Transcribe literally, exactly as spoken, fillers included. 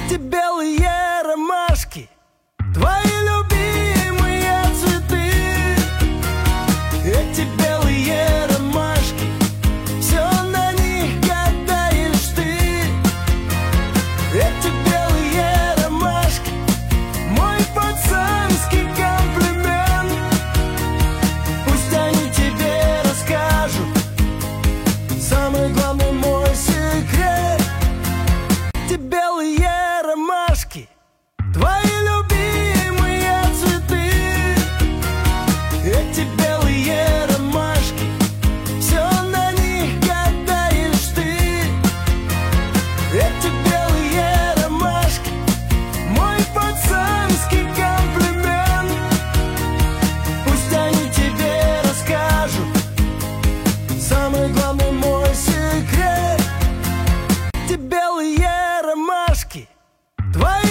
Эти белые ромашки, твои любимые цветы. Эти белые ромашки, все на них гадаешь ты. Эти белые ромашки, мой пацанский комплимент. Пусть они тебе расскажут самый главный мой секрет. Эти белые ромашки, твои любимые цветы. Эти белые ромашки, все на них гадаешь ты. Эти белые ромашки, мой пацанский комплимент. Пусть они тебе расскажут самый главный мой секрет. Эти белые ромашки, твои